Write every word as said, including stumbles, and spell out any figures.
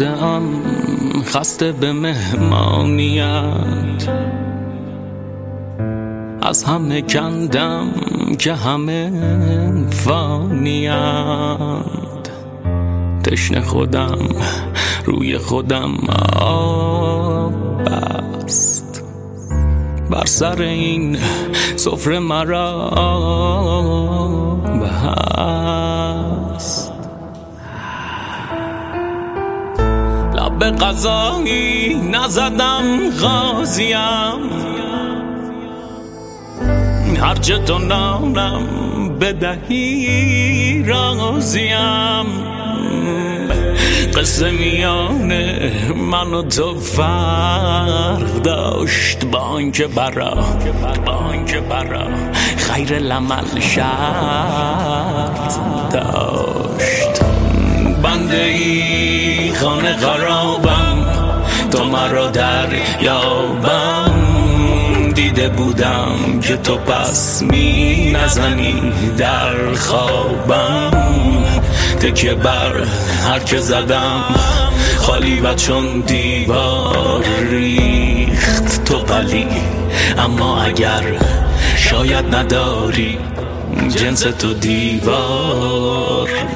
اومده ام خسته به مهمانیت، از همه کندم که همه فانیند، تشنه خودم روی خودم آب بست، بر سر این سفره مرا بست. لب به قضایی نزدم غازیم، هرچه تو نانم بدهی راضیم، قصه میان من و تو فرق داشت، با آنکه برا با آنکه برا خیر العمل شرط داشت. بنده ای خانه خرابم، تو مرا در یابم، دیده بودم که تو پس می نزنی در خوابم، تکیه بر هر که زدم خالی و چون دیوار ریخت تو قلی. اما اگر شاید نداری جنس تو دیوار